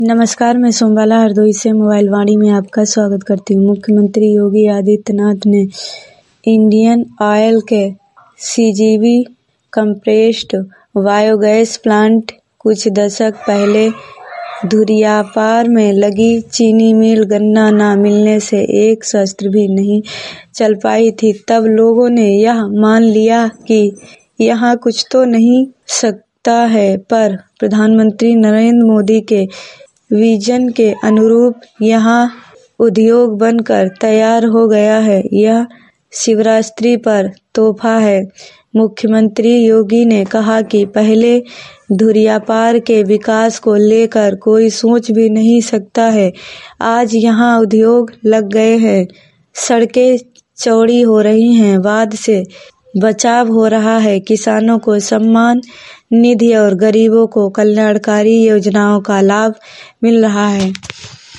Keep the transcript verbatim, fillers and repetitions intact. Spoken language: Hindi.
नमस्कार, मैं सोमबाला हरदोई से मोबाइल वाणी में आपका स्वागत करती हूँ। मुख्यमंत्री योगी आदित्यनाथ ने इंडियन ऑयल के सीजीवी कंप्रेस्ड बायोगैस प्लांट कुछ दशक पहले धुरियापार में लगी चीनी मिल गन्ना न मिलने से एक शस्त्र भी नहीं चल पाई थी, तब लोगों ने यह मान लिया कि यहाँ कुछ तो नहीं सकता है, पर प्रधानमंत्री नरेंद्र मोदी के विजन के अनुरूप यहाँ उद्योग बनकर तैयार हो गया है। यह शिवरात्रि पर तोहफा है। मुख्यमंत्री योगी ने कहा कि पहले धुरियापार के विकास को लेकर कोई सोच भी नहीं सकता है। आज यहाँ उद्योग लग गए हैं, सड़कें चौड़ी हो रही हैं, बाढ़ से बचाव हो रहा है, किसानों को सम्मान निधि और गरीबों को कल्याणकारी योजनाओं का लाभ मिल रहा है।